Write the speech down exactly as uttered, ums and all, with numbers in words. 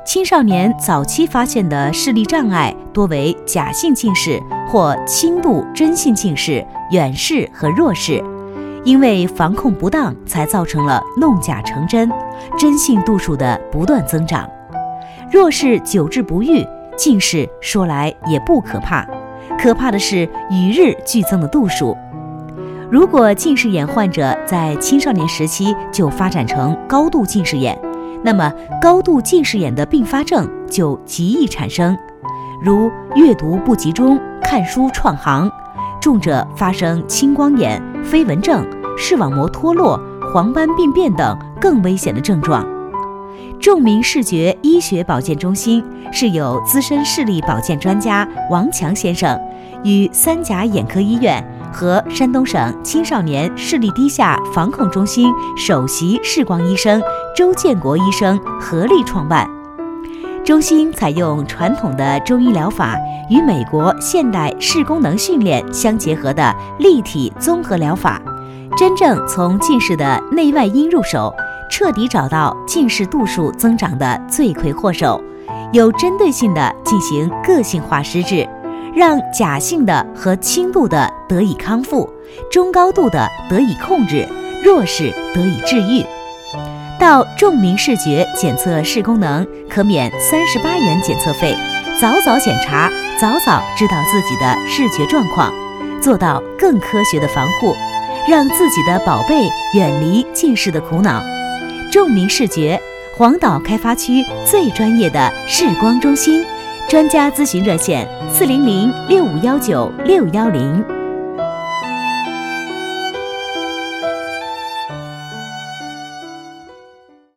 青少年早期发现的视力障碍多为假性近视或轻度真性近视、远视和弱视，因为防控不当，才造成了弄假成真、真性度数的不断增长。弱视久治不愈，近视说来也不可怕，可怕的是与日俱增的度数。如果近视眼患者在青少年时期就发展成高度近视眼，那么高度近视眼的并发症就极易产生，如阅读不集中、看书串行，重者发生青光眼、飞蚊症、视网膜脱落、黄斑病变等更危险的症状。众民视觉医学保健中心是由资深视力保健专家王强先生与三甲眼科医院和山东省青少年视力低下防控中心首席视光医生周建国医生合力创办。中心采用传统的中医疗法与美国现代视功能训练相结合的立体综合疗法，真正从近视的内外因入手，彻底找到近视度数增长的罪魁祸首，有针对性地进行个性化施治，让假性的和轻度的得以康复，中高度的得以控制，弱视得以治愈。到众民视觉检测视功能，可免三十八元检测费，早早检查，早早知道自己的视觉状况，做到更科学的防护，让自己的宝贝远离近视的苦恼。众民视觉，黄岛开发区最专业的视光中心，专家咨询热线：四零零六五幺九六幺零。